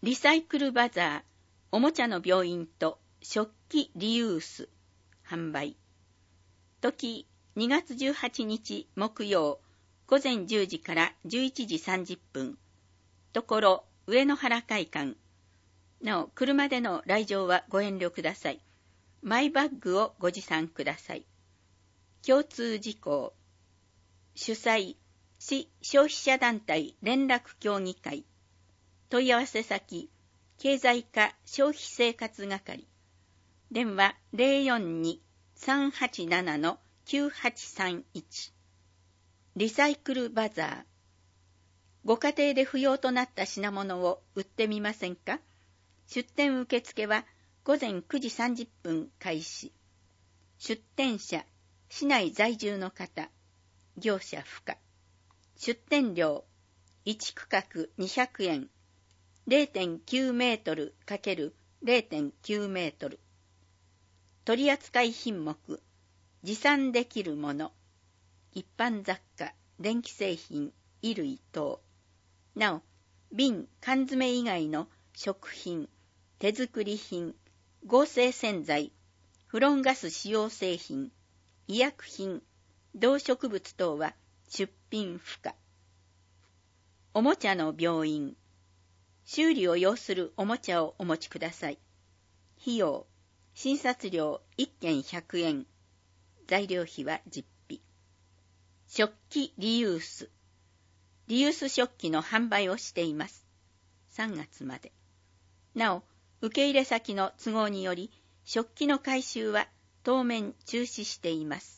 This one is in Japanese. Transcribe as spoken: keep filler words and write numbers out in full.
リサイクルバザー、おもちゃの病院と食器リユース、販売。時、にがつじゅうはちにち木曜、午前じゅうじからじゅういちじさんじゅっぷん。ところ、上野原会館。なお、車での来場はご遠慮ください。マイバッグをご持参ください。共通事項。主催、市消費者団体連絡協議会。問い合わせ先、経済課消費生活係。電話 ゼロよんに さんはちなな きゅうはちさんいち。リサイクルバザー。ご家庭で不要となった品物を売ってみませんか？出店受付は午前くじさんじゅっぷん開始。出店者、市内在住の方、業者不可。出店料、いち区画にひゃくえん、れいてんきゅうメートル ×れいてんきゅうメートル。取扱品目、持参できるもの、一般雑貨、電気製品、衣類等。なお、瓶、缶詰以外の食品、手作り品、合成洗剤、フロンガス使用製品、医薬品、動植物等は出品不可。おもちゃの病院。修理を要するおもちゃをお持ちください。費用、診察料いっけんひゃくえん。材料費は実費。食器リユース。リユース食器の販売をしています。さんがつまで。なお、受け入れ先の都合により、食器の回収は当面中止しています。